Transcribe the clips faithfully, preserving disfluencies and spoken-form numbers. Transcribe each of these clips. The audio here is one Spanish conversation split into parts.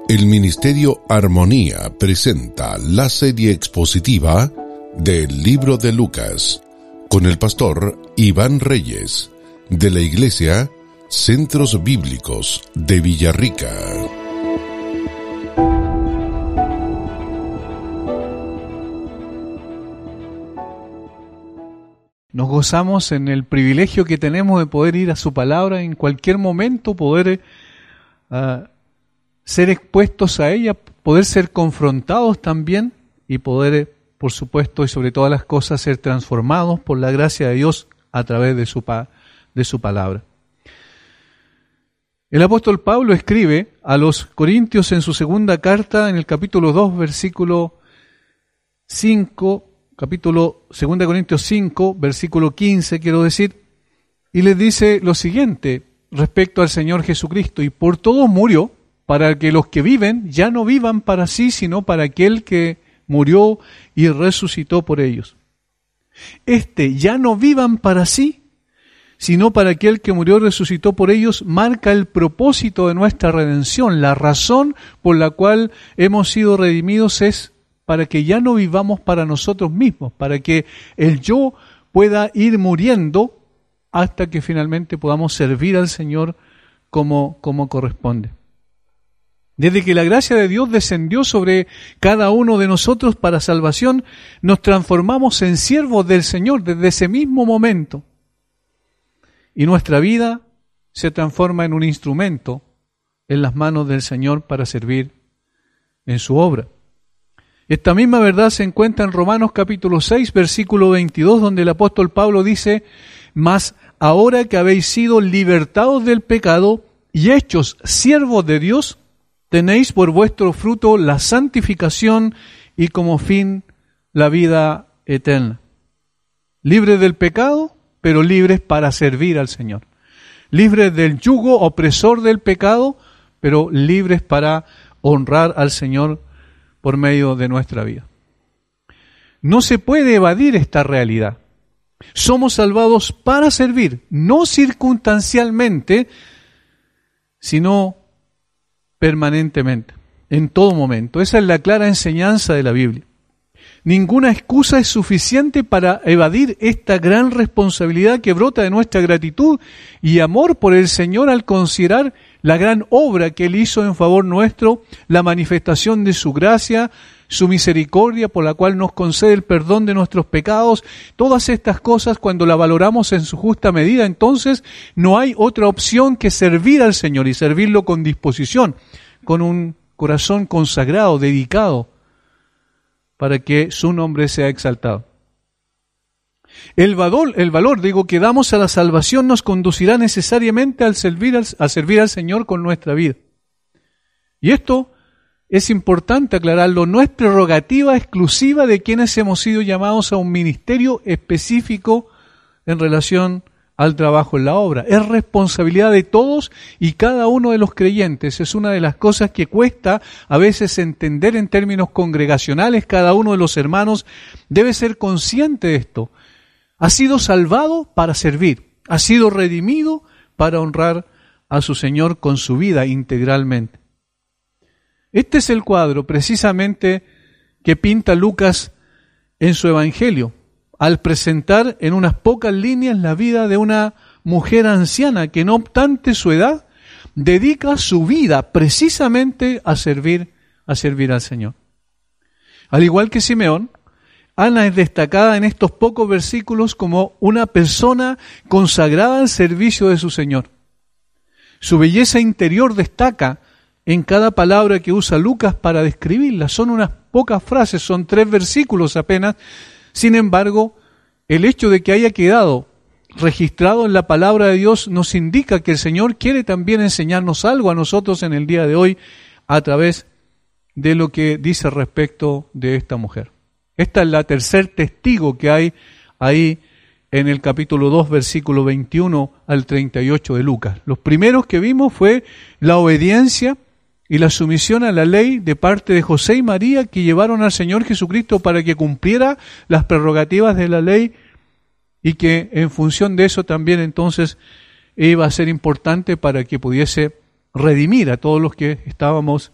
El Ministerio Armonía presenta la serie expositiva del Libro de Lucas con el pastor Iván Reyes de la Iglesia Centros Bíblicos de Villarrica. Nos gozamos en el privilegio que tenemos de poder ir a su palabra en cualquier momento, poder uh, ser expuestos a ella, poder ser confrontados también y poder, por supuesto, y sobre todas las cosas, ser transformados por la gracia de Dios a través de su, pa- de su palabra. El apóstol Pablo escribe a los Corintios en su segunda carta, en el capítulo dos, versículo cinco, capítulo dos de Corintios cinco, versículo quince, quiero decir, y les dice lo siguiente respecto al Señor Jesucristo: y por todos murió, para que los que viven ya no vivan para sí, sino para aquel que murió y resucitó por ellos. Este ya no vivan para sí, sino para aquel que murió y resucitó por ellos, marca el propósito de nuestra redención. La razón por la cual hemos sido redimidos es para que ya no vivamos para nosotros mismos, para que el yo pueda ir muriendo hasta que finalmente podamos servir al Señor como, como corresponde. Desde que la gracia de Dios descendió sobre cada uno de nosotros para salvación, nos transformamos en siervos del Señor desde ese mismo momento. Y nuestra vida se transforma en un instrumento en las manos del Señor para servir en su obra. Esta misma verdad se encuentra en Romanos capítulo seis, versículo veintidós, donde el apóstol Pablo dice: mas ahora que habéis sido libertados del pecado y hechos siervos de Dios, tenéis por vuestro fruto la santificación y como fin la vida eterna. Libres del pecado, pero libres para servir al Señor. Libres del yugo opresor del pecado, pero libres para honrar al Señor por medio de nuestra vida. No se puede evadir esta realidad. Somos salvados para servir, no circunstancialmente, sino permanentemente, en todo momento. Esa es la clara enseñanza de la Biblia. Ninguna excusa es suficiente para evadir esta gran responsabilidad que brota de nuestra gratitud y amor por el Señor al considerar la gran obra que Él hizo en favor nuestro, la manifestación de su gracia, su misericordia por la cual nos concede el perdón de nuestros pecados. Todas estas cosas, cuando la valoramos en su justa medida, entonces no hay otra opción que servir al Señor y servirlo con disposición, con un corazón consagrado, dedicado, para que su nombre sea exaltado. El valor, el valor, digo, que damos a la salvación nos conducirá necesariamente al servir al, a servir al Señor con nuestra vida. Y esto es importante aclararlo, no es prerrogativa exclusiva de quienes hemos sido llamados a un ministerio específico en relación al trabajo en la obra. Es responsabilidad de todos y cada uno de los creyentes. Es una de las cosas que cuesta a veces entender en términos congregacionales. Cada uno de los hermanos debe ser consciente de esto. Ha sido salvado para servir, ha sido redimido para honrar a su Señor con su vida integralmente. Este es el cuadro precisamente que pinta Lucas en su Evangelio, al presentar en unas pocas líneas la vida de una mujer anciana que, no obstante su edad, dedica su vida precisamente a servir, a servir al Señor. Al igual que Simeón, Ana es destacada en estos pocos versículos como una persona consagrada al servicio de su Señor. Su belleza interior destaca en cada palabra que usa Lucas para describirla. Son unas pocas frases, son tres versículos apenas. Sin embargo, el hecho de que haya quedado registrado en la palabra de Dios nos indica que el Señor quiere también enseñarnos algo a nosotros en el día de hoy a través de lo que dice respecto de esta mujer. Esta es la tercer testigo que hay ahí en el capítulo dos, versículo veintiuno al treinta y ocho de Lucas. Los primeros que vimos fue la obediencia y la sumisión a la ley de parte de José y María, que llevaron al Señor Jesucristo para que cumpliera las prerrogativas de la ley y que en función de eso también entonces iba a ser importante para que pudiese redimir a todos los que estábamos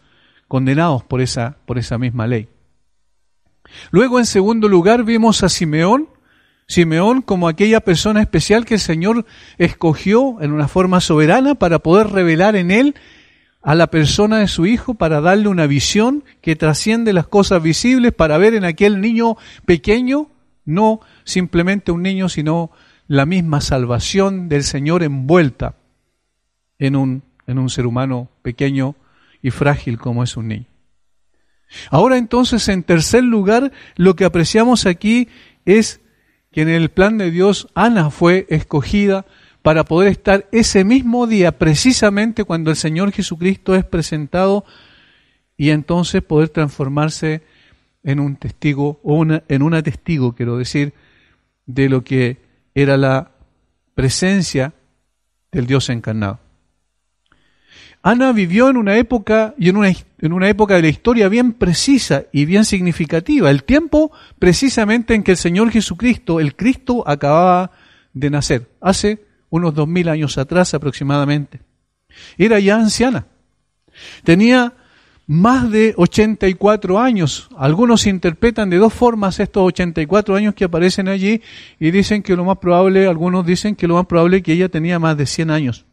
condenados por esa, por esa misma ley. Luego, en segundo lugar, vimos a Simeón, Simeón como aquella persona especial que el Señor escogió en una forma soberana para poder revelar en él a la persona de su Hijo, para darle una visión que trasciende las cosas visibles, para ver en aquel niño pequeño, no simplemente un niño, sino la misma salvación del Señor envuelta en un, en un ser humano pequeño y frágil como es un niño. Ahora entonces, en tercer lugar, lo que apreciamos aquí es que en el plan de Dios Ana fue escogida para poder estar ese mismo día, precisamente cuando el Señor Jesucristo es presentado, y entonces poder transformarse en un testigo, o una, en una testigo, quiero decir, de lo que era la presencia del Dios encarnado. Ana vivió en una época y en una, en una época de la historia bien precisa y bien significativa, el tiempo precisamente en que el Señor Jesucristo, el Cristo, acababa de nacer, hace unos dos mil años atrás aproximadamente. Era ya anciana, tenía más de ochenta y cuatro años. Algunos interpretan de dos formas estos ochenta y cuatro años que aparecen allí y dicen que lo más probable, algunos dicen que lo más probable es que ella tenía más de cien años.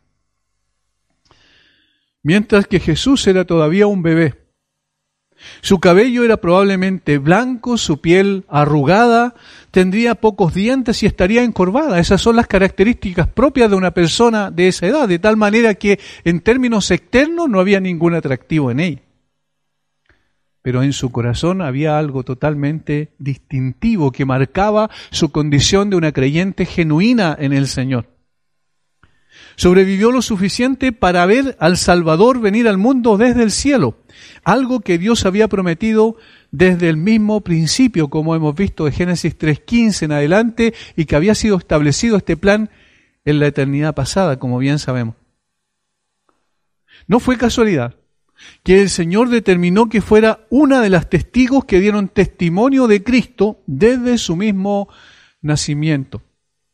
Mientras que Jesús era todavía un bebé. Su cabello era probablemente blanco, su piel arrugada, tendría pocos dientes y estaría encorvada. Esas son las características propias de una persona de esa edad, de tal manera que en términos externos no había ningún atractivo en ella. Pero en su corazón había algo totalmente distintivo que marcaba su condición de una creyente genuina en el Señor. Sobrevivió lo suficiente para ver al Salvador venir al mundo desde el cielo, algo que Dios había prometido desde el mismo principio, como hemos visto de Génesis tres quince en adelante, y que había sido establecido este plan en la eternidad pasada, como bien sabemos. No fue casualidad que el Señor determinó que fuera una de las testigos que dieron testimonio de Cristo desde su mismo nacimiento.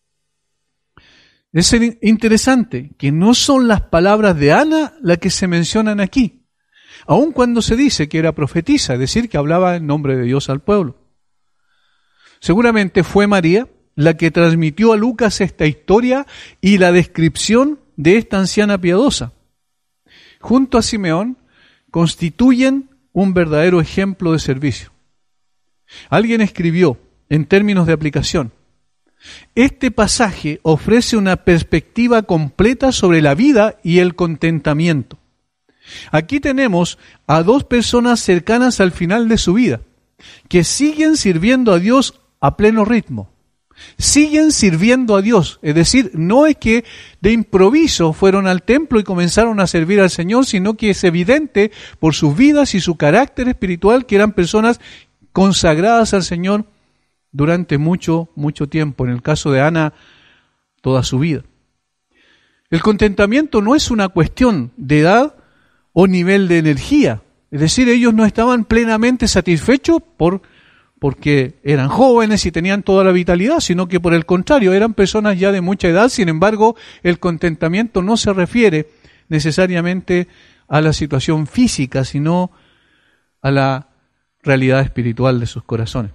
Es interesante que no son las palabras de Ana las que se mencionan aquí, aun cuando se dice que era profetisa, es decir, que hablaba en nombre de Dios al pueblo. Seguramente fue María la que transmitió a Lucas esta historia y la descripción de esta anciana piadosa. Junto a Simeón constituyen un verdadero ejemplo de servicio. Alguien escribió, en términos de aplicación, este pasaje ofrece una perspectiva completa sobre la vida y el contentamiento. Aquí tenemos a dos personas cercanas al final de su vida, que siguen sirviendo a Dios a pleno ritmo. Siguen sirviendo a Dios, es decir, no es que de improviso fueron al templo y comenzaron a servir al Señor, sino que es evidente por sus vidas y su carácter espiritual que eran personas consagradas al Señor durante mucho, mucho tiempo. En el caso de Ana, toda su vida. El contentamiento no es una cuestión de edad o nivel de energía. Es decir, ellos no estaban plenamente satisfechos por, porque eran jóvenes y tenían toda la vitalidad, sino que por el contrario, eran personas ya de mucha edad. Sin embargo, el contentamiento no se refiere necesariamente a la situación física, sino a la realidad espiritual de sus corazones.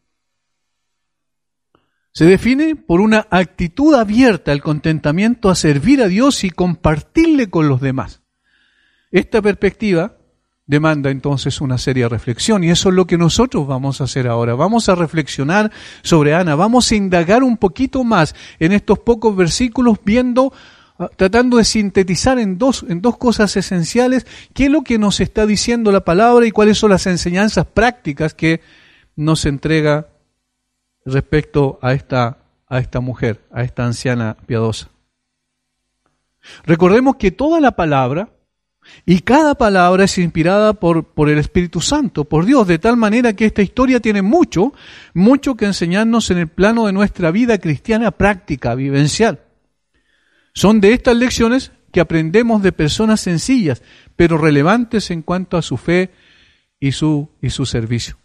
Se define por una actitud abierta al contentamiento a servir a Dios y compartirle con los demás. Esta perspectiva demanda entonces una seria reflexión y eso es lo que nosotros vamos a hacer ahora. Vamos a reflexionar sobre Ana, vamos a indagar un poquito más en estos pocos versículos, viendo, tratando de sintetizar en dos, en dos cosas esenciales qué es lo que nos está diciendo la palabra y cuáles son las enseñanzas prácticas que nos entrega respecto a esta, a esta mujer, a esta anciana piadosa. Recordemos que toda la palabra y cada palabra es inspirada por, por el Espíritu Santo, por Dios, de tal manera que esta historia tiene mucho, mucho que enseñarnos en el plano de nuestra vida cristiana práctica, vivencial. Son de estas lecciones que aprendemos de personas sencillas, pero relevantes en cuanto a su fe y su, y su servicio.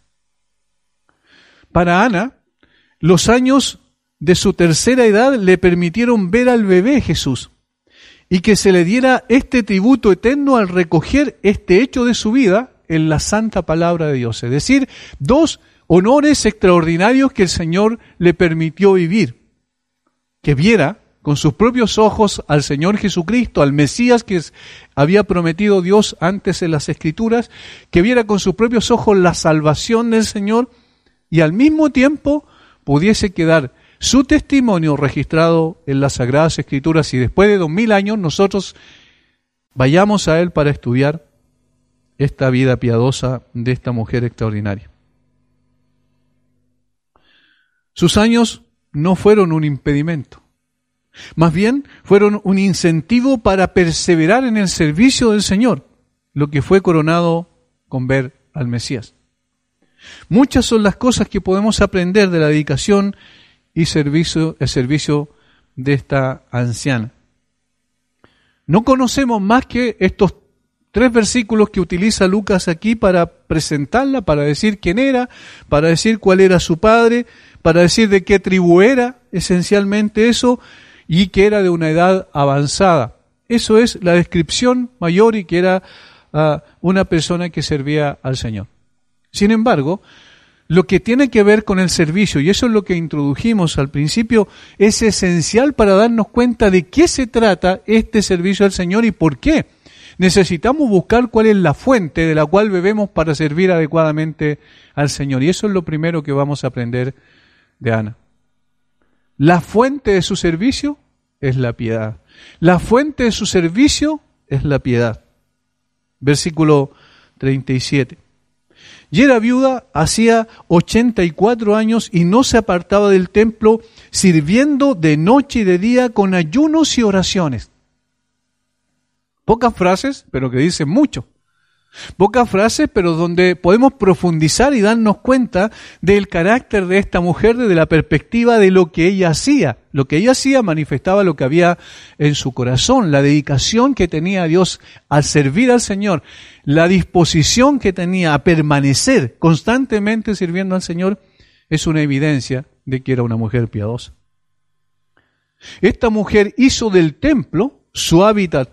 Para Ana, los años de su tercera edad le permitieron ver al bebé Jesús y que se le diera este tributo eterno al recoger este hecho de su vida, en la santa palabra de Dios. Es decir, dos honores extraordinarios que el Señor le permitió vivir. Que viera con sus propios ojos al Señor Jesucristo, al Mesías que había prometido Dios antes en las Escrituras, que viera con sus propios ojos la salvación del Señor y al mismo tiempo pudiese quedar su testimonio registrado en las Sagradas Escrituras y después de dos mil años nosotros vayamos a Él para estudiar esta vida piadosa de esta mujer extraordinaria. Sus años no fueron un impedimento. Más bien, fueron un incentivo para perseverar en el servicio del Señor, lo que fue coronado con ver al Mesías. Muchas son las cosas que podemos aprender de la dedicación y servicio, el servicio de esta anciana. No conocemos más que estos tres versículos que utiliza Lucas aquí para presentarla, para decir quién era, para decir cuál era su padre, para decir de qué tribu era, esencialmente eso, y que era de una edad avanzada. Eso es la descripción mayor y que era uh, una persona que servía al Señor. Sin embargo, lo que tiene que ver con el servicio, y eso es lo que introdujimos al principio, es esencial para darnos cuenta de qué se trata este servicio al Señor y por qué. Necesitamos buscar cuál es la fuente de la cual bebemos para servir adecuadamente al Señor. Y eso es lo primero que vamos a aprender de Ana. La fuente de su servicio es la piedad. La fuente de su servicio es la piedad. Versículo treinta y siete. Y era viuda hacía ochenta y cuatro años y no se apartaba del templo, sirviendo de noche y de día con ayunos y oraciones. Pocas frases, pero que dicen mucho. Pocas frases, pero donde podemos profundizar y darnos cuenta del carácter de esta mujer desde la perspectiva de lo que ella hacía. Lo que ella hacía manifestaba lo que había en su corazón, la dedicación que tenía a Dios al servir al Señor, la disposición que tenía a permanecer constantemente sirviendo al Señor, es una evidencia de que era una mujer piadosa. Esta mujer hizo del templo su hábitat.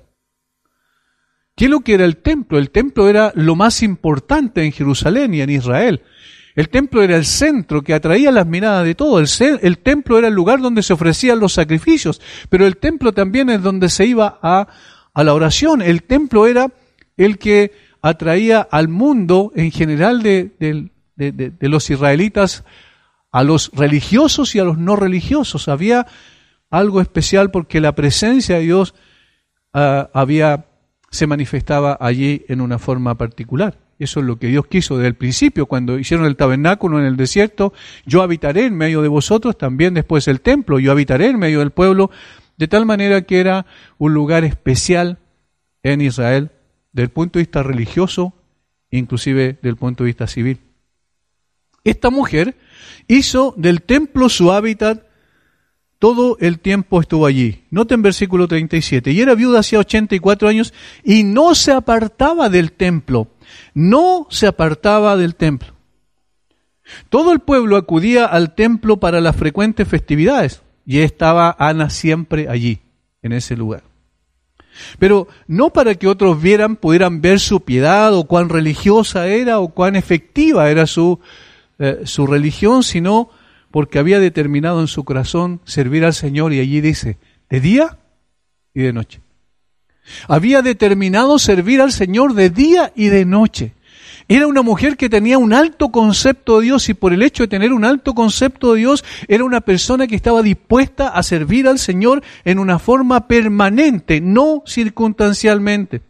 ¿Qué es lo que era el templo? El templo era lo más importante en Jerusalén y en Israel. El templo era el centro que atraía las miradas de todos. El, el templo era el lugar donde se ofrecían los sacrificios, pero el templo también es donde se iba a, a la oración. El templo era el que atraía al mundo en general de, de, de, de, de los israelitas, a los religiosos y a los no religiosos. Había algo especial porque la presencia de Dios uh, había... se manifestaba allí en una forma particular. Eso es lo que Dios quiso desde el principio, cuando hicieron el tabernáculo en el desierto. Yo habitaré en medio de vosotros, también después el templo, yo habitaré en medio del pueblo, de tal manera que era un lugar especial en Israel, desde el punto de vista religioso, inclusive desde el punto de vista civil. Esta mujer hizo del templo su hábitat. Todo el tiempo estuvo allí. Noten versículo treinta y siete. Y era viuda hacía ochenta y cuatro años y no se apartaba del templo. No se apartaba del templo. Todo el pueblo acudía al templo para las frecuentes festividades. Y estaba Ana siempre allí, en ese lugar. Pero no para que otros vieran, pudieran ver su piedad o cuán religiosa era o cuán efectiva era su, eh, su religión, sino porque había determinado en su corazón servir al Señor, y allí dice, de día y de noche. Había determinado servir al Señor de día y de noche. Era una mujer que tenía un alto concepto de Dios, y por el hecho de tener un alto concepto de Dios, era una persona que estaba dispuesta a servir al Señor en una forma permanente, no circunstancialmente.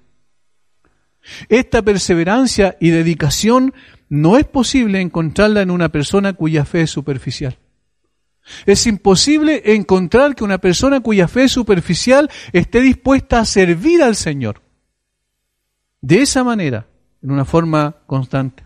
Esta perseverancia y dedicación no es posible encontrarla en una persona cuya fe es superficial. Es imposible encontrar que una persona cuya fe es superficial esté dispuesta a servir al Señor de esa manera, en una forma constante.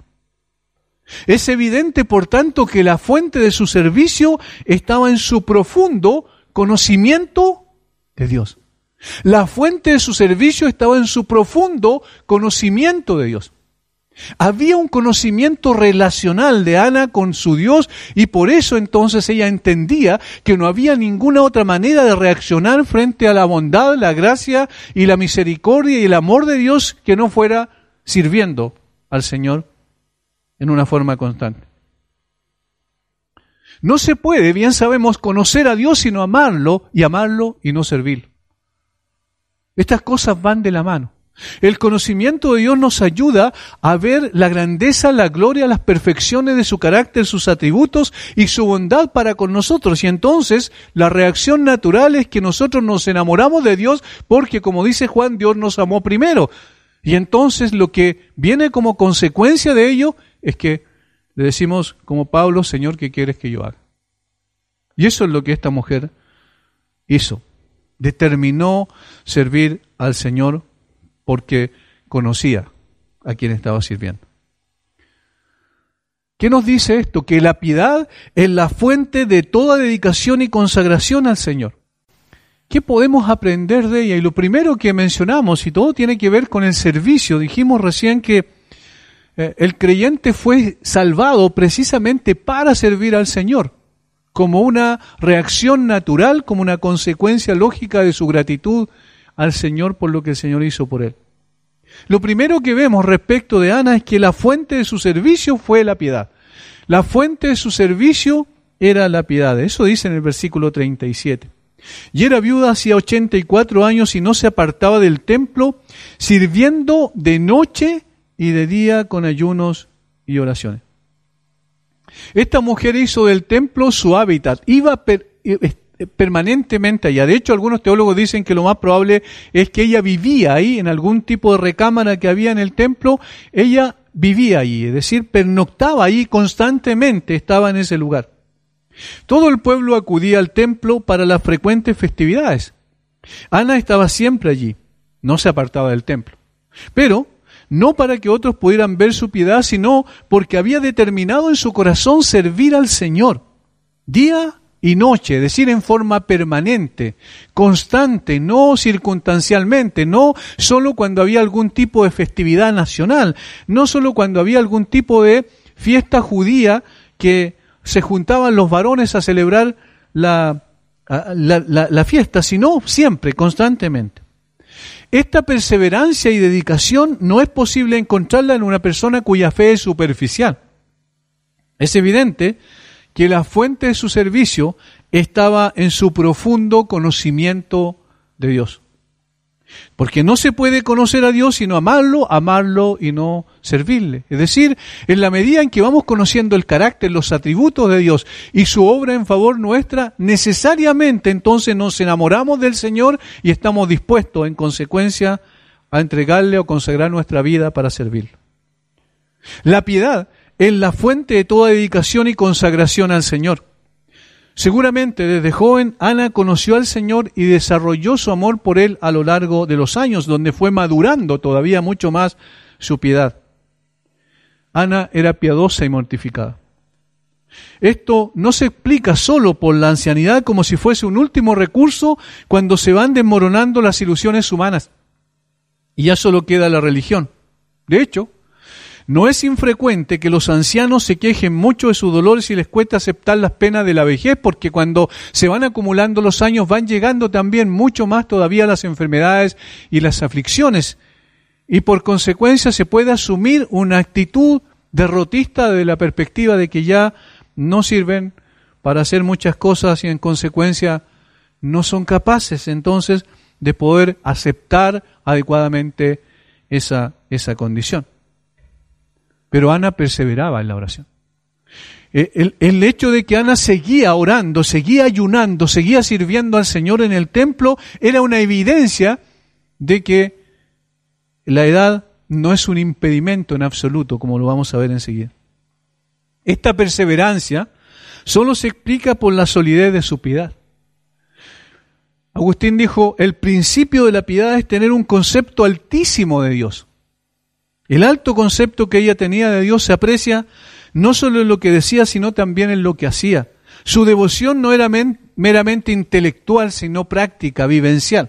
Es evidente, por tanto, que la fuente de su servicio estaba en su profundo conocimiento de Dios. La fuente de su servicio estaba en su profundo conocimiento de Dios. Había un conocimiento relacional de Ana con su Dios, y por eso entonces ella entendía que no había ninguna otra manera de reaccionar frente a la bondad, la gracia y la misericordia y el amor de Dios que no fuera sirviendo al Señor en una forma constante. No se puede, bien sabemos, conocer a Dios sino amarlo, y amarlo y no servirlo. Estas cosas van de la mano. El conocimiento de Dios nos ayuda a ver la grandeza, la gloria, las perfecciones de su carácter, sus atributos y su bondad para con nosotros. Y entonces la reacción natural es que nosotros nos enamoramos de Dios porque, como dice Juan, Dios nos amó primero. Y entonces lo que viene como consecuencia de ello es que le decimos, como Pablo, Señor, ¿qué quieres que yo haga? Y eso es lo que esta mujer hizo. Determinó servir al Señor porque conocía a quien estaba sirviendo. ¿Qué nos dice esto? Que la piedad es la fuente de toda dedicación y consagración al Señor. ¿Qué podemos aprender de ella? Y lo primero que mencionamos, y todo tiene que ver con el servicio, dijimos recién que eh, el creyente fue salvado precisamente para servir al Señor, como una reacción natural, como una consecuencia lógica de su gratitud al Señor por lo que el Señor hizo por él. Lo primero que vemos respecto de Ana es que la fuente de su servicio fue la piedad. La fuente de su servicio era la piedad. Eso dice en el versículo treinta y siete. Y era viuda hacía ochenta y cuatro años y no se apartaba del templo, sirviendo de noche y de día con ayunos y oraciones. Esta mujer hizo del templo su hábitat, iba per, permanentemente allá. De hecho, algunos teólogos dicen que lo más probable es que ella vivía ahí, en algún tipo de recámara que había en el templo, ella vivía allí, es decir, pernoctaba allí constantemente, estaba en ese lugar. Todo el pueblo acudía al templo para las frecuentes festividades. Ana estaba siempre allí, no se apartaba del templo. Pero no para que otros pudieran ver su piedad, sino porque había determinado en su corazón servir al Señor, día y noche, es decir, en forma permanente, constante, no circunstancialmente, no solo cuando había algún tipo de festividad nacional, no solo cuando había algún tipo de fiesta judía que se juntaban los varones a celebrar la, la, la, la fiesta, sino siempre, constantemente. Esta perseverancia y dedicación no es posible encontrarla en una persona cuya fe es superficial. Es evidente que la fuente de su servicio estaba en su profundo conocimiento de Dios. Porque no se puede conocer a Dios sino amarlo, amarlo y no servirle. Es decir, en la medida en que vamos conociendo el carácter, los atributos de Dios y su obra en favor nuestra, necesariamente entonces nos enamoramos del Señor y estamos dispuestos en consecuencia a entregarle o consagrar nuestra vida para servirlo. La piedad es la fuente de toda dedicación y consagración al Señor. Seguramente desde joven Ana conoció al Señor y desarrolló su amor por Él a lo largo de los años, donde fue madurando todavía mucho más su piedad. Ana era piadosa y mortificada. Esto no se explica solo por la ancianidad como si fuese un último recurso cuando se van desmoronando las ilusiones humanas y ya solo queda la religión. De hecho, no es infrecuente que los ancianos se quejen mucho de sus dolores y les cuesta aceptar las penas de la vejez, porque cuando se van acumulando los años van llegando también mucho más todavía las enfermedades y las aflicciones. Y por consecuencia se puede asumir una actitud derrotista de la perspectiva de que ya no sirven para hacer muchas cosas y en consecuencia no son capaces entonces de poder aceptar adecuadamente esa, esa condición. Pero Ana perseveraba en la oración. El, el hecho de que Ana seguía orando, seguía ayunando, seguía sirviendo al Señor en el templo, era una evidencia de que la edad no es un impedimento en absoluto, como lo vamos a ver enseguida. Esta perseverancia solo se explica por la solidez de su piedad. Agustín dijo, el principio de la piedad es tener un concepto altísimo de Dios. El alto concepto que ella tenía de Dios se aprecia no solo en lo que decía, sino también en lo que hacía. Su devoción no era meramente intelectual, sino práctica, vivencial.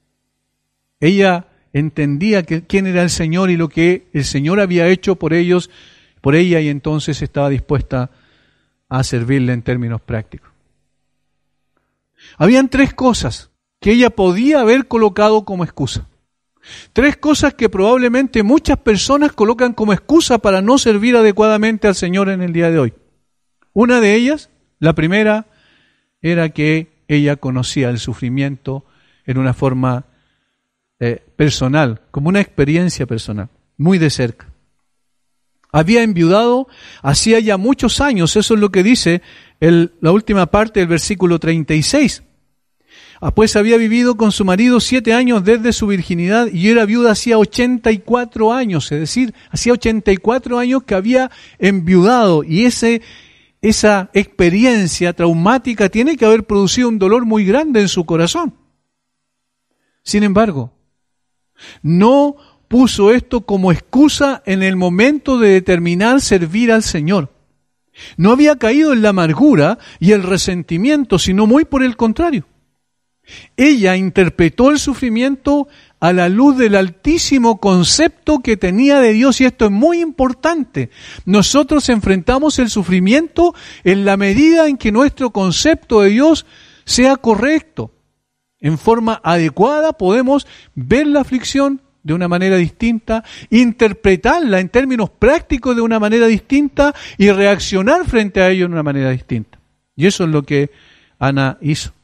Ella entendía que, quién era el Señor y lo que el Señor había hecho por ellos, por ella, y entonces estaba dispuesta a servirle en términos prácticos. Habían tres cosas que ella podía haber colocado como excusa. Tres cosas que probablemente muchas personas colocan como excusa para no servir adecuadamente al Señor en el día de hoy. Una de ellas, la primera, era que ella conocía el sufrimiento en una forma eh, personal, como una experiencia personal, muy de cerca. Había enviudado hacía ya muchos años, eso es lo que dice el, la última parte del versículo treinta y seis. Ah, pues había vivido con su marido siete años desde su virginidad y era viuda hacía ochenta y cuatro años, es decir, hacía ochenta y cuatro años que había enviudado, y ese, esa experiencia traumática tiene que haber producido un dolor muy grande en su corazón. Sin embargo, no puso esto como excusa en el momento de determinar servir al Señor. No había caído en la amargura y el resentimiento, sino muy por el contrario. Ella interpretó el sufrimiento a la luz del altísimo concepto que tenía de Dios, y esto es muy importante. Nosotros enfrentamos el sufrimiento en la medida en que nuestro concepto de Dios sea correcto. En forma adecuada podemos ver la aflicción de una manera distinta, interpretarla en términos prácticos de una manera distinta y reaccionar frente a ello de una manera distinta. Y eso es lo que Ana hizo.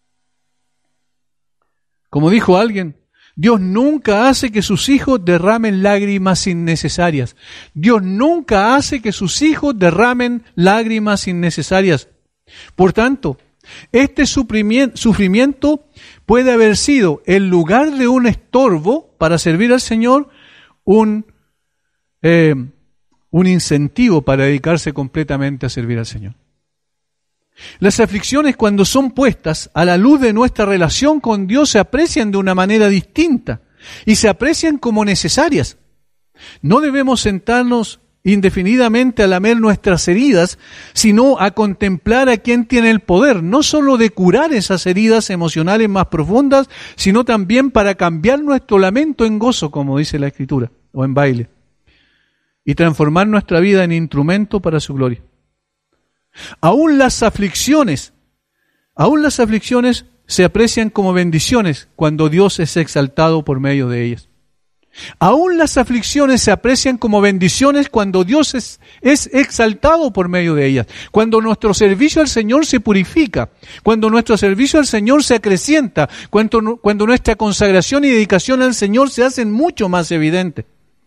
Como dijo alguien, Dios nunca hace que sus hijos derramen lágrimas innecesarias. Dios nunca hace que sus hijos derramen lágrimas innecesarias. Por tanto, este sufrimiento puede haber sido, en lugar de un estorbo para servir al Señor, un, eh, un incentivo para dedicarse completamente a servir al Señor. Las aflicciones, cuando son puestas a la luz de nuestra relación con Dios, se aprecian de una manera distinta y se aprecian como necesarias. No debemos sentarnos indefinidamente a lamer nuestras heridas, sino a contemplar a quien tiene el poder, no solo de curar esas heridas emocionales más profundas, sino también para cambiar nuestro lamento en gozo, como dice la Escritura, o en baile, y transformar nuestra vida en instrumento para su gloria. Aún las aflicciones, aún las aflicciones se aprecian como bendiciones cuando Dios es exaltado por medio de ellas. Aún las aflicciones se aprecian como bendiciones cuando Dios es, es exaltado por medio de ellas. Cuando nuestro servicio al Señor se purifica, cuando nuestro servicio al Señor se acrecienta, cuando, cuando nuestra consagración y dedicación al Señor se hacen mucho más evidentes.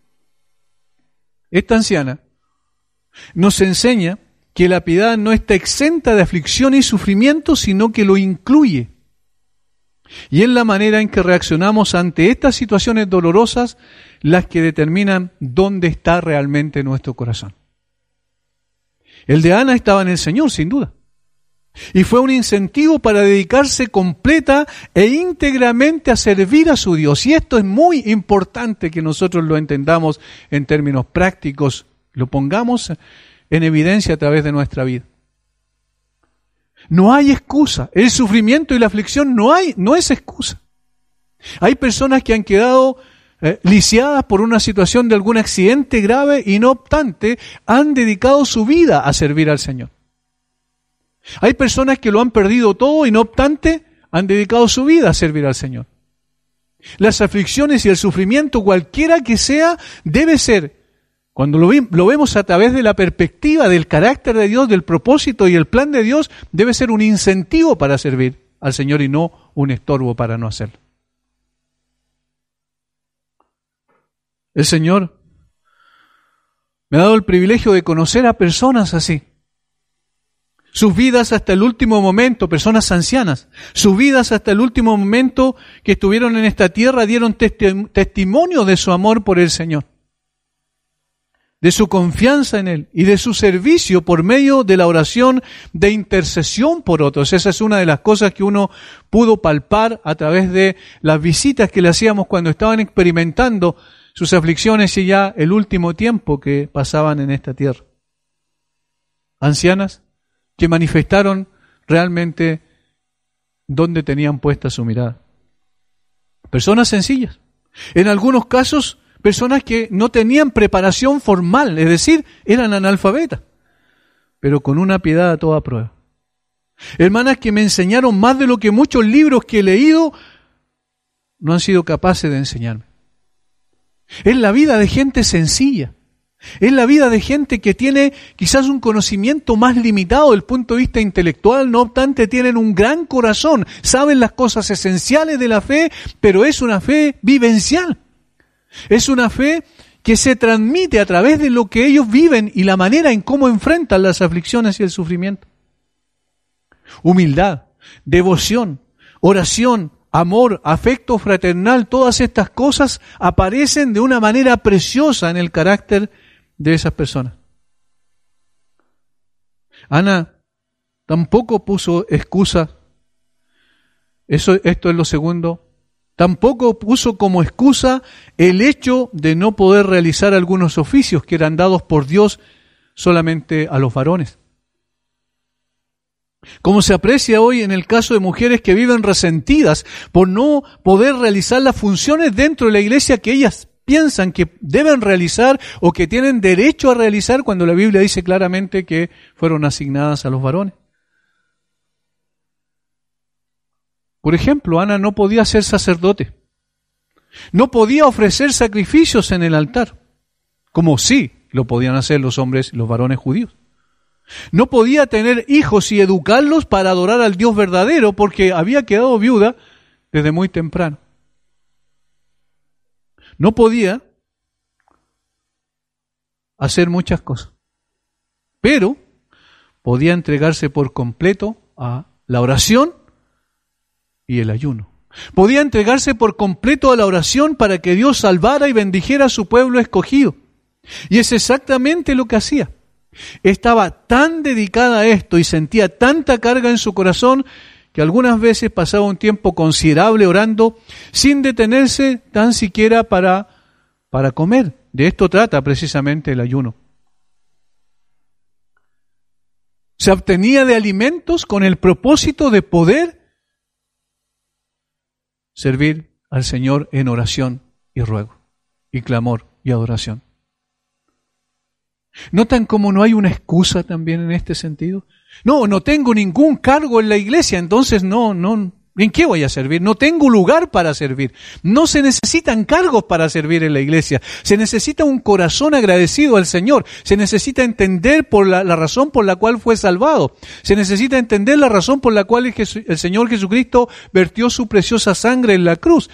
Esta anciana nos enseña que la piedad no está exenta de aflicción y sufrimiento, sino que lo incluye. Y es la manera en que reaccionamos ante estas situaciones dolorosas las que determinan dónde está realmente nuestro corazón. El de Ana estaba en el Señor, sin duda. Y fue un incentivo para dedicarse completa e íntegramente a servir a su Dios. Y esto es muy importante que nosotros lo entendamos en términos prácticos, lo pongamos en evidencia a través de nuestra vida. No hay excusa. El sufrimiento y la aflicción no hay, no es excusa. Hay personas que han quedado eh, lisiadas por una situación de algún accidente grave y no obstante han dedicado su vida a servir al Señor. Hay personas que lo han perdido todo y no obstante han dedicado su vida a servir al Señor. Las aflicciones y el sufrimiento, cualquiera que sea, debe ser, cuando lo, lo vemos a través de la perspectiva del carácter de Dios, del propósito y el plan de Dios, debe ser un incentivo para servir al Señor y no un estorbo para no hacerlo. El Señor me ha dado el privilegio de conocer a personas así. Sus vidas hasta el último momento, personas ancianas, sus vidas hasta el último momento que estuvieron en esta tierra dieron testi- testimonio de su amor por el Señor, de su confianza en Él y de su servicio por medio de la oración de intercesión por otros. Esa es una de las cosas que uno pudo palpar a través de las visitas que le hacíamos cuando estaban experimentando sus aflicciones y ya el último tiempo que pasaban en esta tierra. Ancianas que manifestaron realmente dónde tenían puesta su mirada. Personas sencillas. En algunos casos, personas que no tenían preparación formal, es decir, eran analfabetas, pero con una piedad a toda prueba. Hermanas que me enseñaron más de lo que muchos libros que he leído no han sido capaces de enseñarme. Es la vida de gente sencilla. Es la vida de gente que tiene quizás un conocimiento más limitado desde el punto de vista intelectual, no obstante tienen un gran corazón, saben las cosas esenciales de la fe, pero es una fe vivencial. Es una fe que se transmite a través de lo que ellos viven y la manera en cómo enfrentan las aflicciones y el sufrimiento. Humildad, devoción, oración, amor, afecto fraternal, todas estas cosas aparecen de una manera preciosa en el carácter de esas personas. Ana tampoco puso excusa. Eso, esto es lo segundo. Tampoco puso como excusa el hecho de no poder realizar algunos oficios que eran dados por Dios solamente a los varones. Como se aprecia hoy en el caso de mujeres que viven resentidas por no poder realizar las funciones dentro de la iglesia que ellas piensan que deben realizar o que tienen derecho a realizar cuando la Biblia dice claramente que fueron asignadas a los varones. Por ejemplo, Ana no podía ser sacerdote. No podía ofrecer sacrificios en el altar, como sí lo podían hacer los hombres y los varones judíos. No podía tener hijos y educarlos para adorar al Dios verdadero porque había quedado viuda desde muy temprano. No podía hacer muchas cosas, pero podía entregarse por completo a la oración y el ayuno. Podía entregarse por completo a la oración para que Dios salvara y bendijera a su pueblo escogido. Y es exactamente lo que hacía. Estaba tan dedicada a esto y sentía tanta carga en su corazón que algunas veces pasaba un tiempo considerable orando sin detenerse tan siquiera para, para comer. De esto trata precisamente el ayuno. Se abstenía de alimentos con el propósito de poder servir al Señor en oración y ruego, y clamor y adoración. ¿Notan cómo no hay una excusa también en este sentido? No, no tengo ningún cargo en la iglesia, entonces no, no, ¿en qué voy a servir? No tengo lugar para servir. No se necesitan cargos para servir en la iglesia. Se necesita un corazón agradecido al Señor. Se necesita entender por la, la razón por la cual fue salvado. Se necesita entender la razón por la cual el, Jesu, el Señor Jesucristo vertió su preciosa sangre en la cruz.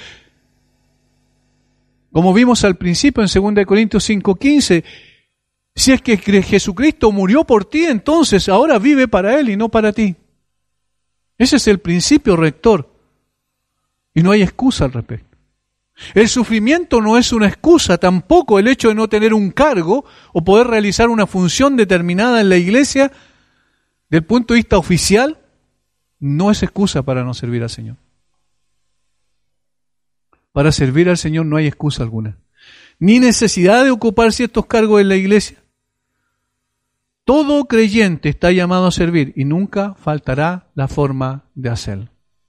Como vimos al principio en segunda de Corintios cinco quince, si es que Jesucristo murió por ti, entonces ahora vive para Él y no para ti. Ese es el principio rector. Y no hay excusa al respecto. El sufrimiento no es una excusa, tampoco el hecho de no tener un cargo o poder realizar una función determinada en la iglesia, del punto de vista oficial, no es excusa para no servir al Señor. Para servir al Señor no hay excusa alguna. Ni necesidad de ocupar ciertos cargos en la iglesia. Todo creyente está llamado a servir y nunca faltará la forma de hacerlo.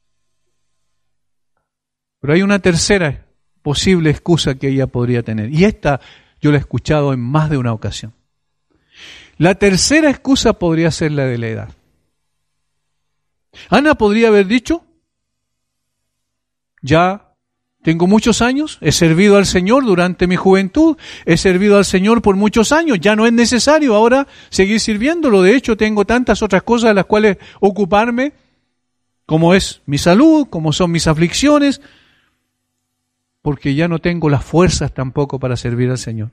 Pero hay una tercera posible excusa que ella podría tener. Y esta yo la he escuchado en más de una ocasión. La tercera excusa podría ser la de la edad. Ana podría haber dicho, ya tengo muchos años, he servido al Señor durante mi juventud, he servido al Señor por muchos años, ya no es necesario ahora seguir sirviéndolo. De hecho, tengo tantas otras cosas de las cuales ocuparme, como es mi salud, como son mis aflicciones, porque ya no tengo las fuerzas tampoco para servir al Señor.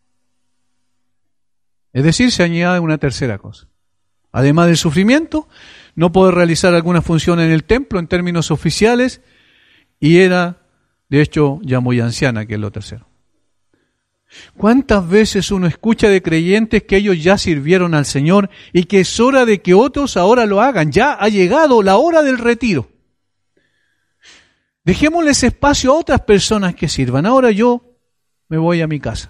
Es decir, se añade una tercera cosa. Además del sufrimiento, no poder realizar alguna función en el templo en términos oficiales, y era de hecho, ya muy anciana, que es lo tercero. ¿Cuántas veces uno escucha de creyentes que ellos ya sirvieron al Señor y que es hora de que otros ahora lo hagan? Ya ha llegado la hora del retiro. Dejémosles espacio a otras personas que sirvan. Ahora yo me voy a mi casa.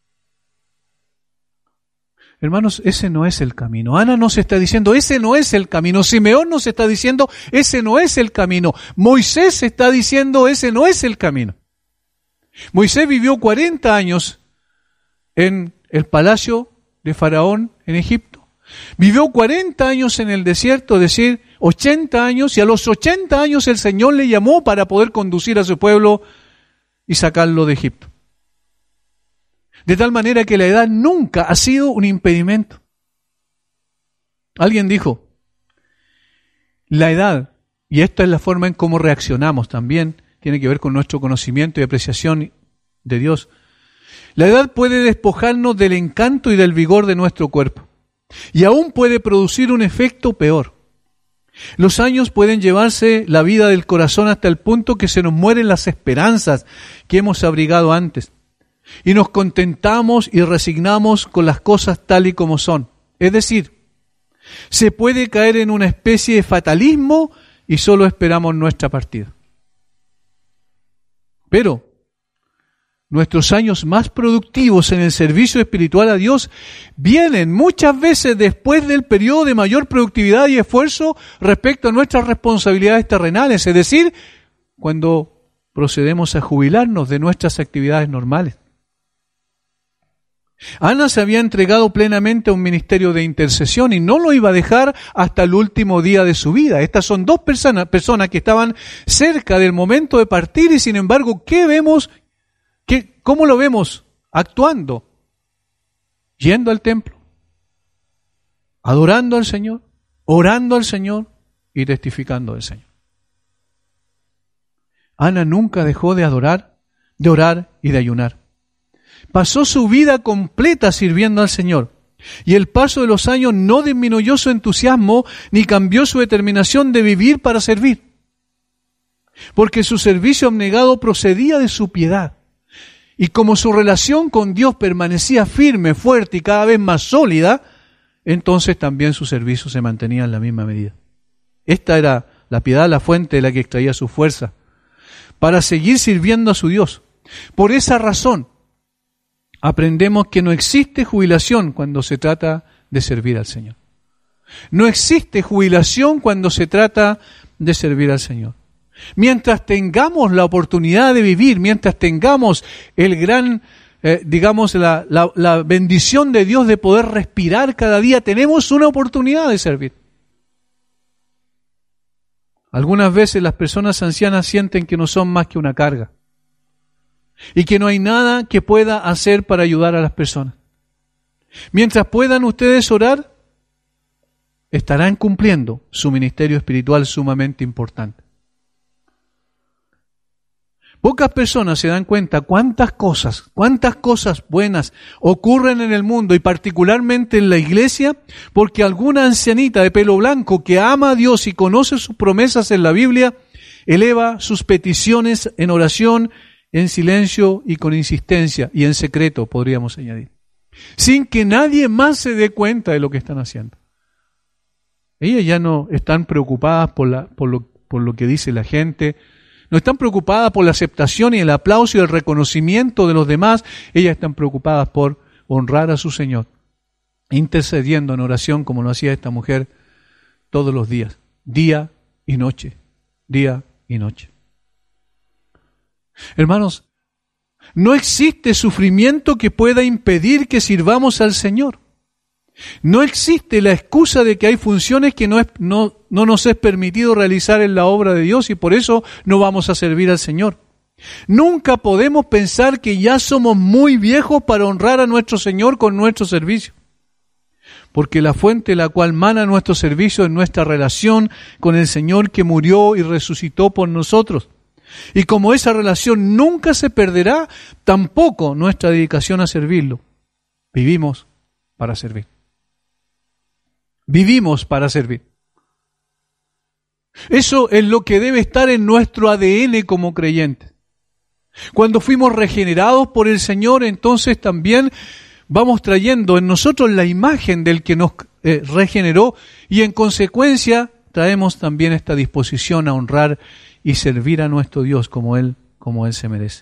Hermanos, ese no es el camino. Ana nos está diciendo, ese no es el camino. Simeón nos está diciendo, ese no es el camino. Moisés está diciendo, ese no es el camino. Moisés vivió cuarenta años en el palacio de Faraón en Egipto. Vivió cuarenta años en el desierto, es decir, ochenta años, y a los ochenta años el Señor le llamó para poder conducir a su pueblo y sacarlo de Egipto. De tal manera que la edad nunca ha sido un impedimento. Alguien dijo, la edad, y esta es la forma en cómo reaccionamos también, tiene que ver con nuestro conocimiento y apreciación de Dios. La edad puede despojarnos del encanto y del vigor de nuestro cuerpo, y aún puede producir un efecto peor. Los años pueden llevarse la vida del corazón hasta el punto que se nos mueren las esperanzas que hemos abrigado antes, y nos contentamos y resignamos con las cosas tal y como son. Es decir, se puede caer en una especie de fatalismo y solo esperamos nuestra partida. Pero nuestros años más productivos en el servicio espiritual a Dios vienen muchas veces después del periodo de mayor productividad y esfuerzo respecto a nuestras responsabilidades terrenales, es decir, cuando procedemos a jubilarnos de nuestras actividades normales. Ana se había entregado plenamente a un ministerio de intercesión y no lo iba a dejar hasta el último día de su vida. Estas son dos personas, personas que estaban cerca del momento de partir y sin embargo, ¿qué vemos? ¿Qué, ¿Cómo lo vemos actuando? Yendo al templo, adorando al Señor, orando al Señor y testificando del Señor. Ana nunca dejó de adorar, de orar y de ayunar. Pasó su vida completa sirviendo al Señor. Y el paso de los años no disminuyó su entusiasmo ni cambió su determinación de vivir para servir. Porque su servicio abnegado procedía de su piedad. Y como su relación con Dios permanecía firme, fuerte y cada vez más sólida, entonces también su servicio se mantenía en la misma medida. Esta era la piedad, la fuente de la que extraía su fuerza para seguir sirviendo a su Dios. Por esa razón, aprendemos que no existe jubilación cuando se trata de servir al Señor. No existe jubilación cuando se trata de servir al Señor. Mientras tengamos la oportunidad de vivir, mientras tengamos el gran, eh, digamos, la, la, la bendición de Dios de poder respirar cada día, tenemos una oportunidad de servir. Algunas veces las personas ancianas sienten que no son más que una carga y que no hay nada que pueda hacer para ayudar a las personas. Mientras puedan ustedes orar, estarán cumpliendo su ministerio espiritual sumamente importante. Pocas personas se dan cuenta cuántas cosas, cuántas cosas buenas ocurren en el mundo y particularmente en la iglesia, porque alguna ancianita de pelo blanco que ama a Dios y conoce sus promesas en la Biblia, eleva sus peticiones en oración, en silencio y con insistencia y en secreto, podríamos añadir, sin que nadie más se dé cuenta de lo que están haciendo. Ellas ya no están preocupadas por, la, por, lo, por lo que dice la gente, no están preocupadas por la aceptación y el aplauso y el reconocimiento de los demás, ellas están preocupadas por honrar a su Señor, intercediendo en oración como lo hacía esta mujer todos los días, día y noche, día y noche. Hermanos, no existe sufrimiento que pueda impedir que sirvamos al Señor. No existe la excusa de que hay funciones que no, es, no, no nos es permitido realizar en la obra de Dios y por eso no vamos a servir al Señor. Nunca podemos pensar que ya somos muy viejos para honrar a nuestro Señor con nuestro servicio. Porque la fuente de la cual mana nuestro servicio es nuestra relación con el Señor que murió y resucitó por nosotros. Y como esa relación nunca se perderá, tampoco nuestra dedicación a servirlo. Vivimos para servir. Vivimos para servir. Eso es lo que debe estar en nuestro A D N como creyentes. Cuando fuimos regenerados por el Señor, entonces también vamos trayendo en nosotros la imagen del que nos eh, regeneró y en consecuencia traemos también esta disposición a honrar y servir a nuestro Dios como Él, como Él se merece.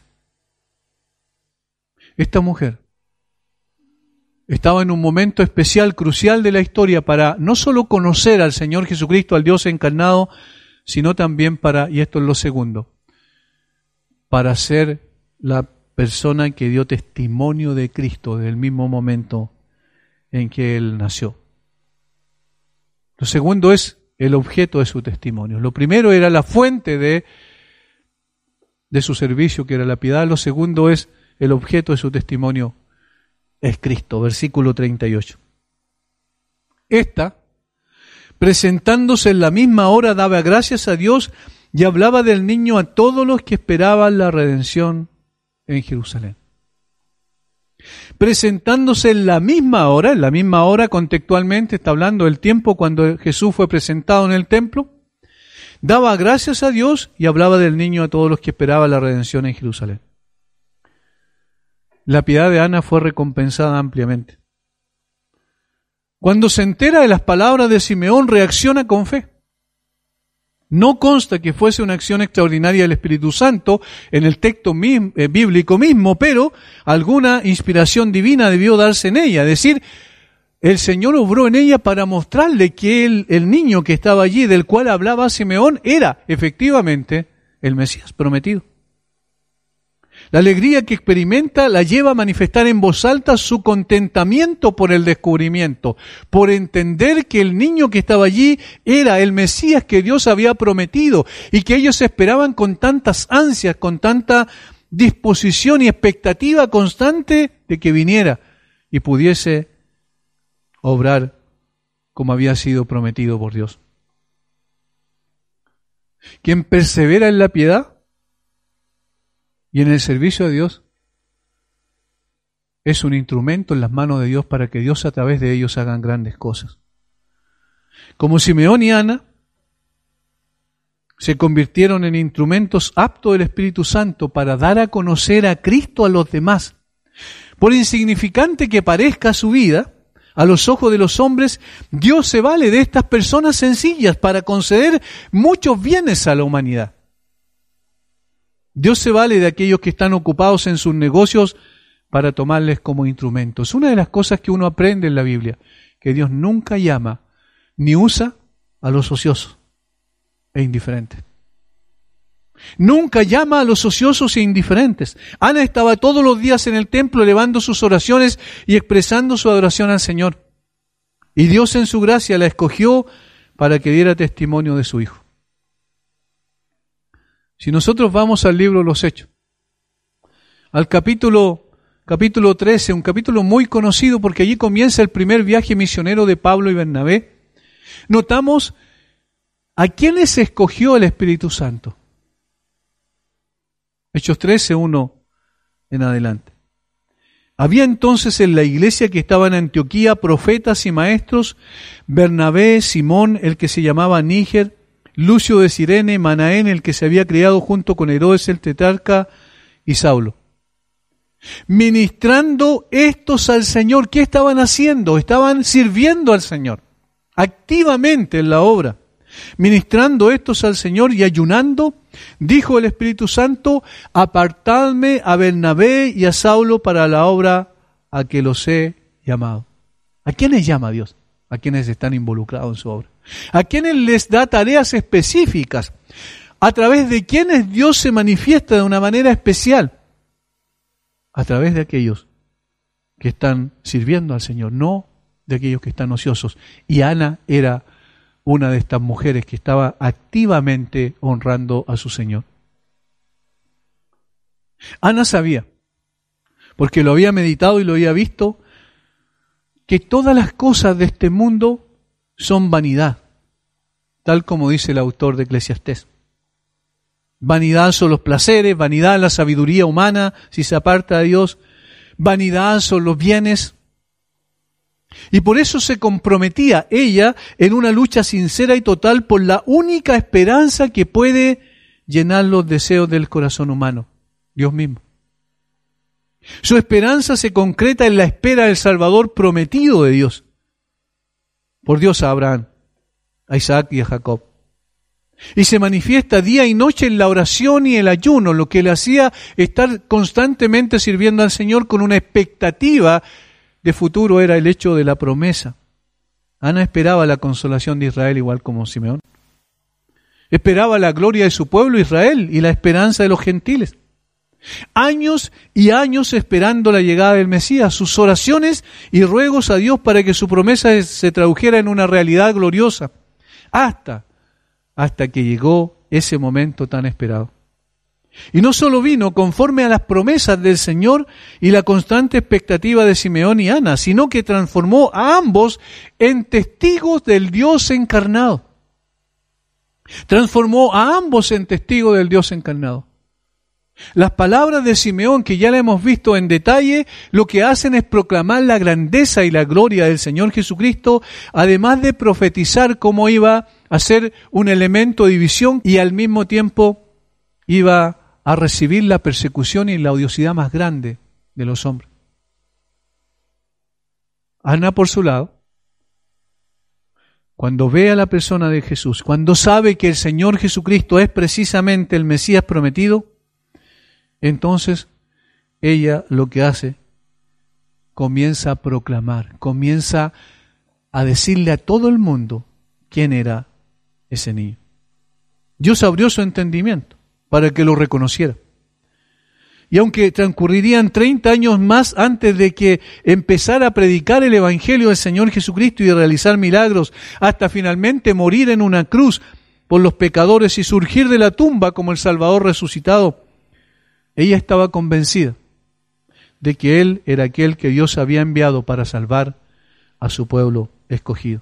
Esta mujer estaba en un momento especial, crucial de la historia para no solo conocer al Señor Jesucristo, al Dios encarnado, sino también para, y esto es lo segundo, para ser la persona que dio testimonio de Cristo desde el mismo momento en que Él nació. Lo segundo es el objeto de su testimonio. Lo primero era la fuente de, de su servicio, que era la piedad. Lo segundo es el objeto de su testimonio, es Cristo, versículo treinta y ocho. Esta, presentándose en la misma hora, daba gracias a Dios y hablaba del niño a todos los que esperaban la redención en Jerusalén. Presentándose en la misma hora, en la misma hora contextualmente está hablando del tiempo cuando Jesús fue presentado en el templo, daba gracias a Dios y hablaba del niño a todos los que esperaban la redención en Jerusalén. La piedad de Ana fue recompensada ampliamente. Cuando se entera de las palabras de Simeón, reacciona con fe. No consta que fuese una acción extraordinaria del Espíritu Santo en el texto mismo, eh, bíblico mismo, pero alguna inspiración divina debió darse en ella. Es decir, el Señor obró en ella para mostrarle que el, el niño que estaba allí, del cual hablaba Simeón, era efectivamente el Mesías prometido. La alegría que experimenta la lleva a manifestar en voz alta su contentamiento por el descubrimiento, por entender que el niño que estaba allí era el Mesías que Dios había prometido y que ellos esperaban con tantas ansias, con tanta disposición y expectativa constante de que viniera y pudiese obrar como había sido prometido por Dios. Quien persevera en la piedad y en el servicio a Dios es un instrumento en las manos de Dios para que Dios a través de ellos hagan grandes cosas. Como Simeón y Ana se convirtieron en instrumentos aptos del Espíritu Santo para dar a conocer a Cristo a los demás. Por insignificante que parezca su vida, a los ojos de los hombres, Dios se vale de estas personas sencillas para conceder muchos bienes a la humanidad. Dios se vale de aquellos que están ocupados en sus negocios para tomarles como instrumentos. Una de las cosas que uno aprende en la Biblia, que Dios nunca llama ni usa a los ociosos e indiferentes. Nunca llama a los ociosos e indiferentes. Ana estaba todos los días en el templo elevando sus oraciones y expresando su adoración al Señor. Y Dios en su gracia la escogió para que diera testimonio de su Hijo. Si nosotros vamos al libro de los Hechos, al capítulo, capítulo trece, un capítulo muy conocido porque allí comienza el primer viaje misionero de Pablo y Bernabé, notamos a quiénes escogió el Espíritu Santo. Hechos trece, uno en adelante. Había entonces en la iglesia que estaba en Antioquía profetas y maestros, Bernabé, Simón, el que se llamaba Níger, Lucio de Cirene, Manaén, el que se había criado junto con Herodes el tetrarca, y Saulo. Ministrando estos al Señor, ¿qué estaban haciendo? Estaban sirviendo al Señor, activamente en la obra. Ministrando estos al Señor y ayunando, dijo el Espíritu Santo, apartadme a Bernabé y a Saulo para la obra a que los he llamado. ¿A quiénes llama Dios? A quienes están involucrados en su obra. A quienes les da tareas específicas, a través de quienes Dios se manifiesta de una manera especial, a través de aquellos que están sirviendo al Señor, no de aquellos que están ociosos. Y Ana era una de estas mujeres que estaba activamente honrando a su Señor. Ana sabía, porque lo había meditado y lo había visto, que todas las cosas de este mundo son vanidad, tal como dice el autor de Eclesiastés. Vanidad son los placeres, vanidad la sabiduría humana, si se aparta de Dios, vanidad son los bienes. Y por eso se comprometía ella en una lucha sincera y total por la única esperanza que puede llenar los deseos del corazón humano, Dios mismo. Su esperanza se concreta en la espera del Salvador prometido de Dios, por Dios a Abraham, a Isaac y a Jacob. Y se manifiesta día y noche en la oración y el ayuno, lo que le hacía estar constantemente sirviendo al Señor con una expectativa de futuro era el hecho de la promesa. Ana esperaba la consolación de Israel igual como Simeón. Esperaba la gloria de su pueblo Israel y la esperanza de los gentiles. Años y años esperando la llegada del Mesías, sus oraciones y ruegos a Dios para que su promesa se tradujera en una realidad gloriosa, hasta, hasta que llegó ese momento tan esperado. Y no solo vino conforme a las promesas del Señor y la constante expectativa de Simeón y Ana, sino que transformó a ambos en testigos del Dios encarnado. Transformó a ambos en testigos del Dios encarnado. Las palabras de Simeón, que ya la hemos visto en detalle, lo que hacen es proclamar la grandeza y la gloria del Señor Jesucristo, además de profetizar cómo iba a ser un elemento de división y al mismo tiempo iba a recibir la persecución y la odiosidad más grande de los hombres. Ana, por su lado, cuando ve a la persona de Jesús, cuando sabe que el Señor Jesucristo es precisamente el Mesías prometido, entonces ella lo que hace, comienza a proclamar, comienza a decirle a todo el mundo quién era ese niño. Dios abrió su entendimiento para que lo reconociera. Y aunque transcurrirían treinta años más antes de que empezara a predicar el Evangelio del Señor Jesucristo y de realizar milagros, hasta finalmente morir en una cruz por los pecadores y surgir de la tumba como el Salvador resucitado, ella estaba convencida de que Él era aquel que Dios había enviado para salvar a su pueblo escogido.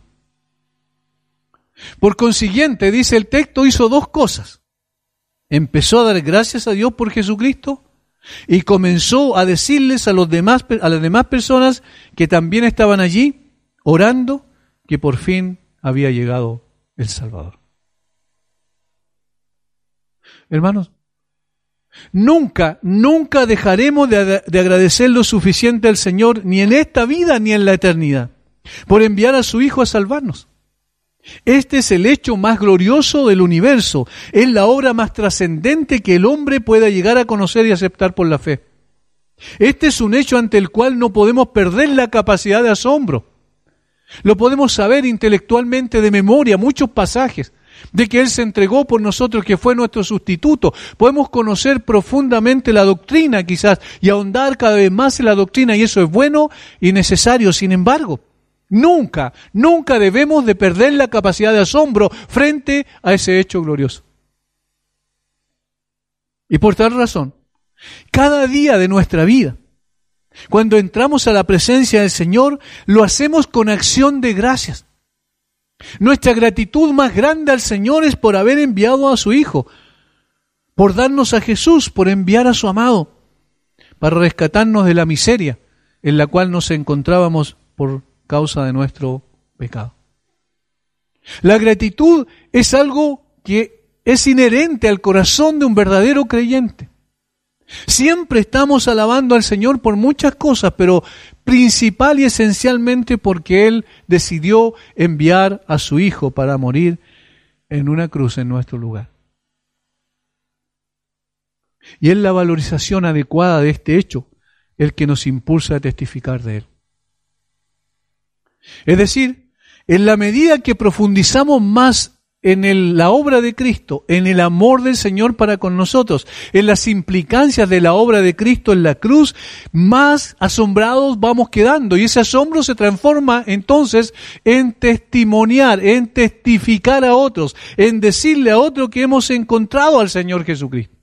Por consiguiente, dice el texto, hizo dos cosas. Empezó a dar gracias a Dios por Jesucristo y comenzó a decirles a, los demás, a las demás personas que también estaban allí, orando, que por fin había llegado el Salvador. Hermanos, nunca, nunca dejaremos de, de agradecer lo suficiente al Señor, ni en esta vida ni en la eternidad, por enviar a su Hijo a salvarnos. Este es el hecho más glorioso del universo, es la obra más trascendente que el hombre pueda llegar a conocer y aceptar por la fe. Este es un hecho ante el cual no podemos perder la capacidad de asombro. Lo podemos saber intelectualmente de memoria, muchos pasajes, de que Él se entregó por nosotros, que fue nuestro sustituto. Podemos conocer profundamente la doctrina quizás y ahondar cada vez más en la doctrina, y eso es bueno y necesario. Sin embargo, nunca, nunca debemos de perder la capacidad de asombro frente a ese hecho glorioso. Y por tal razón, cada día de nuestra vida, cuando entramos a la presencia del Señor, lo hacemos con acción de gracias. Nuestra gratitud más grande al Señor es por haber enviado a su Hijo, por darnos a Jesús, por enviar a su amado, para rescatarnos de la miseria en la cual nos encontrábamos por causa de nuestro pecado. La gratitud es algo que es inherente al corazón de un verdadero creyente. Siempre estamos alabando al Señor por muchas cosas, pero principal y esencialmente porque Él decidió enviar a su Hijo para morir en una cruz en nuestro lugar. Y es la valorización adecuada de este hecho el que nos impulsa a testificar de Él. Es decir, en la medida que profundizamos más en el, la obra de Cristo, en el amor del Señor para con nosotros, en las implicancias de la obra de Cristo en la cruz, más asombrados vamos quedando. Y ese asombro se transforma entonces en testimoniar, en testificar a otros, en decirle a otros que hemos encontrado al Señor Jesucristo.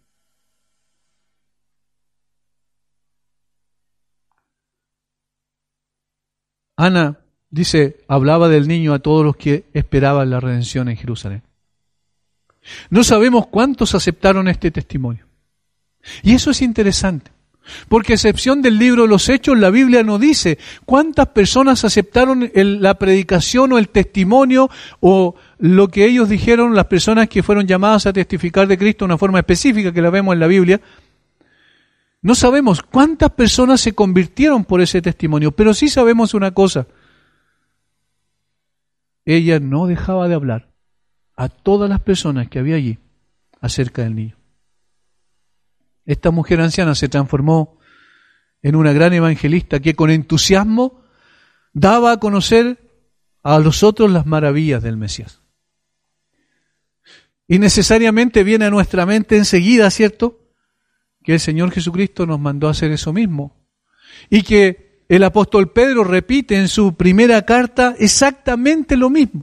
Ana dice, hablaba del niño a todos los que esperaban la redención en Jerusalén. No sabemos cuántos aceptaron este testimonio. Y eso es interesante, porque a excepción del libro de los Hechos, la Biblia no dice cuántas personas aceptaron el, la predicación o el testimonio o lo que ellos dijeron, las personas que fueron llamadas a testificar de Cristo de una forma específica que la vemos en la Biblia. No sabemos cuántas personas se convirtieron por ese testimonio, pero sí sabemos una cosa. Ella no dejaba de hablar a todas las personas que había allí acerca del niño. Esta mujer anciana se transformó en una gran evangelista que con entusiasmo daba a conocer a los otros las maravillas del Mesías. Y necesariamente viene a nuestra mente enseguida, ¿cierto?, que el Señor Jesucristo nos mandó a hacer eso mismo. Y que el apóstol Pedro repite en su primera carta exactamente lo mismo.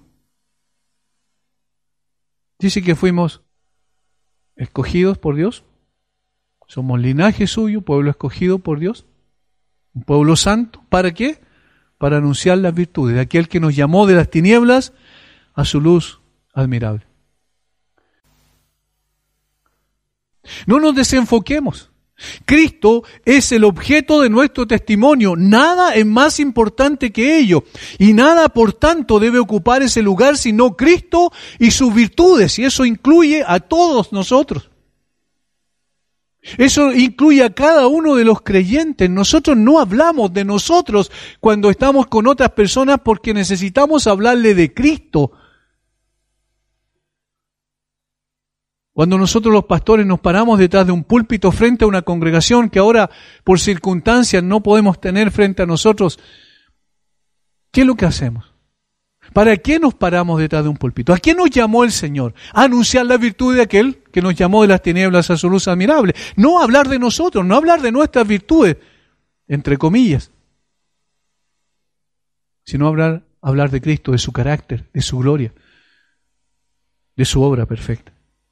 Dice que fuimos escogidos por Dios, Somos linaje suyo, pueblo escogido por Dios, un pueblo santo. ¿Para qué? Para anunciar las virtudes de aquel que nos llamó de las tinieblas a su luz admirable. No nos desenfoquemos. Cristo es el objeto de nuestro testimonio. Nada es más importante que ello. Y nada, por tanto, debe ocupar ese lugar sino Cristo y sus virtudes. Y eso incluye a todos nosotros. Eso incluye a cada uno de los creyentes. Nosotros no hablamos de nosotros cuando estamos con otras personas porque necesitamos hablarle de Cristo. Cuando nosotros los pastores nos paramos detrás de un púlpito frente a una congregación que ahora por circunstancias no podemos tener frente a nosotros, ¿qué es lo que hacemos? ¿Para qué nos paramos detrás de un púlpito? ¿A qué nos llamó el Señor? A anunciar la virtud de aquel que nos llamó de las tinieblas a su luz admirable. No hablar de nosotros, no hablar de nuestras virtudes, entre comillas, sino hablar, hablar de Cristo, de su carácter, de su gloria, de su obra perfecta.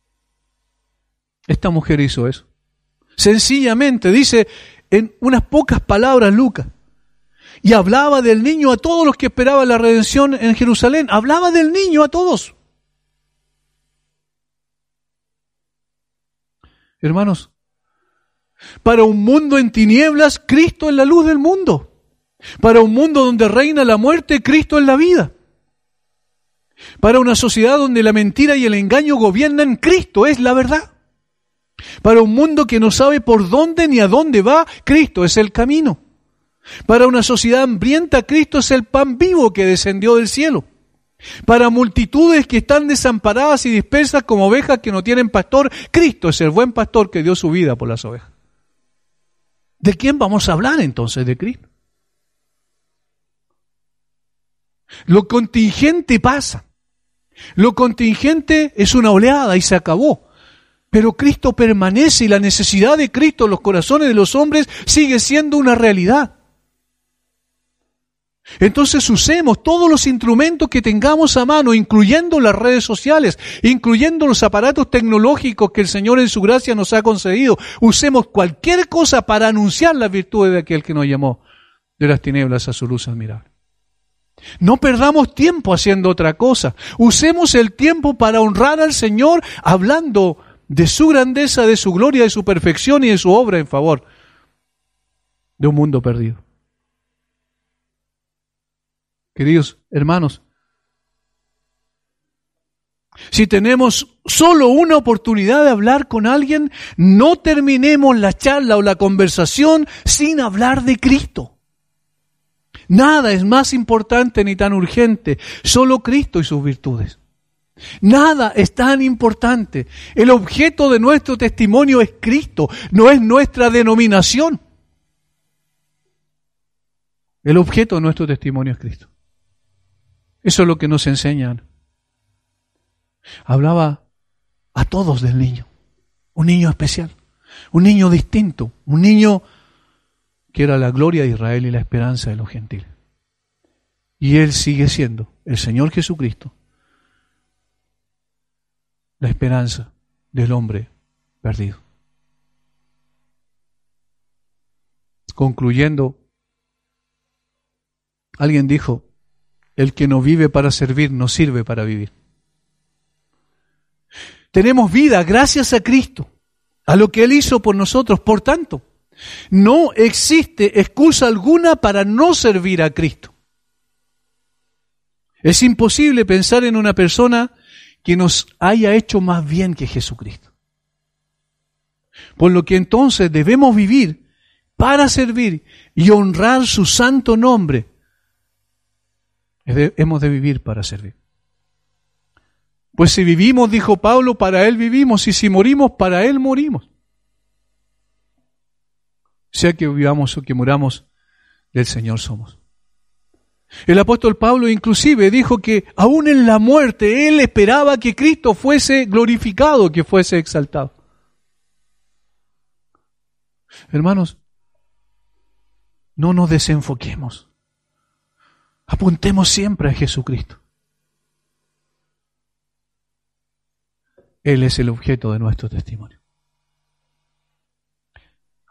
Esta mujer hizo eso. Sencillamente, dice en unas pocas palabras Lucas, y hablaba del niño a todos los que esperaban la redención en Jerusalén. Hablaba del niño a todos. Hermanos, para un mundo en tinieblas, Cristo es la luz del mundo. Para un mundo donde reina la muerte, Cristo es la vida. Para una sociedad donde la mentira y el engaño gobiernan, Cristo es la verdad. Para un mundo que no sabe por dónde ni a dónde va, Cristo es el camino. Para una sociedad hambrienta, Cristo es el pan vivo que descendió del cielo. Para multitudes que están desamparadas y dispersas como ovejas que no tienen pastor, Cristo es el buen pastor que dio su vida por las ovejas. ¿De quién vamos a hablar entonces? De Cristo. Lo contingente pasa. Lo contingente es una oleada y se acabó. Pero Cristo permanece y la necesidad de Cristo en los corazones de los hombres sigue siendo una realidad. Entonces usemos todos los instrumentos que tengamos a mano, incluyendo las redes sociales, incluyendo los aparatos tecnológicos que el Señor en su gracia nos ha concedido. Usemos cualquier cosa para anunciar las virtudes de aquel que nos llamó de las tinieblas a su luz admirable. No perdamos tiempo haciendo otra cosa. Usemos el tiempo para honrar al Señor hablando de su grandeza, de su gloria, de su perfección y de su obra en favor de un mundo perdido. Queridos hermanos, si tenemos solo una oportunidad de hablar con alguien, no terminemos la charla o la conversación sin hablar de Cristo. Nada es más importante ni tan urgente, solo Cristo y sus virtudes. Nada es tan importante. El objeto de nuestro testimonio es Cristo, no es nuestra denominación. El objeto de nuestro testimonio es Cristo. Eso es lo que nos enseñan. Hablaba a todos del niño, un niño especial, un niño distinto, un niño que era la gloria de Israel y la esperanza de los gentiles. Y Él sigue siendo el Señor Jesucristo, la esperanza del hombre perdido. Concluyendo, alguien dijo, el que no vive para servir no sirve para vivir. Tenemos vida gracias a Cristo, a lo que Él hizo por nosotros. Por tanto, no existe excusa alguna para no servir a Cristo. Es imposible pensar en una persona que nos haya hecho más bien que Jesucristo. Por lo que entonces debemos vivir para servir y honrar su santo nombre. Hemos de vivir para servir. Pues si vivimos, dijo Pablo, para Él vivimos, y si morimos, para Él morimos. Sea que vivamos o que muramos, del Señor somos. El apóstol Pablo inclusive dijo que aún en la muerte Él esperaba que Cristo fuese glorificado, que fuese exaltado. Hermanos, no nos desenfoquemos. Apuntemos siempre a Jesucristo. Él es el objeto de nuestro testimonio.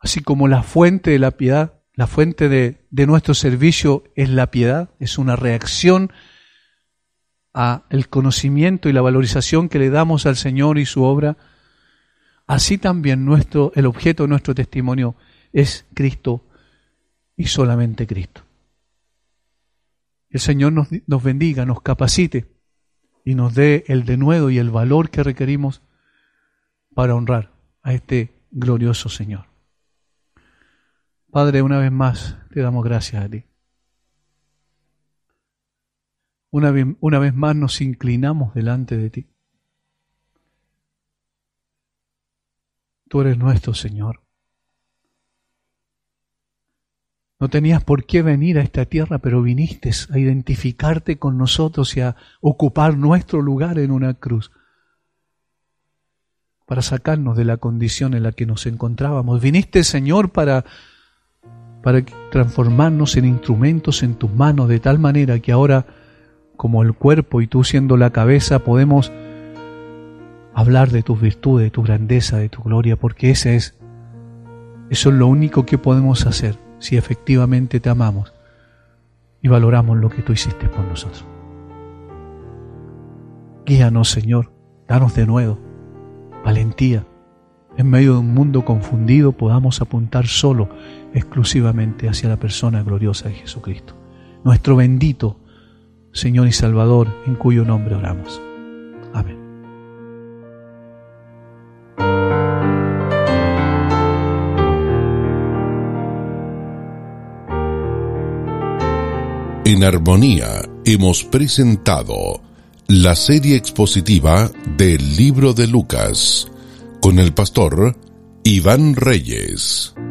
Así como la fuente de la piedad, la fuente de, de nuestro servicio es la piedad, es una reacción a el conocimiento y la valorización que le damos al Señor y su obra, así también nuestro, el objeto de nuestro testimonio es Cristo y solamente Cristo. El Señor nos, nos bendiga, nos capacite y nos dé el denuedo y el valor que requerimos para honrar a este glorioso Señor. Padre, una vez más te damos gracias a ti. Una vez, una vez más nos inclinamos delante de ti. Tú eres nuestro Señor. No tenías por qué venir a esta tierra, pero viniste a identificarte con nosotros y a ocupar nuestro lugar en una cruz para sacarnos de la condición en la que nos encontrábamos. Viniste, Señor, para, para transformarnos en instrumentos en tus manos, de tal manera que ahora, como el cuerpo y tú siendo la cabeza, podemos hablar de tus virtudes, de tu grandeza, de tu gloria, porque ese es, eso es lo único que podemos hacer si efectivamente te amamos y valoramos lo que tú hiciste por nosotros. Guíanos, Señor, danos de nuevo valentía. En medio de un mundo confundido podamos apuntar solo, exclusivamente hacia la persona gloriosa de Jesucristo, nuestro bendito Señor y Salvador, en cuyo nombre oramos. Amén. En Armonía hemos presentado la serie expositiva del libro de Lucas con el pastor Iván Reyes.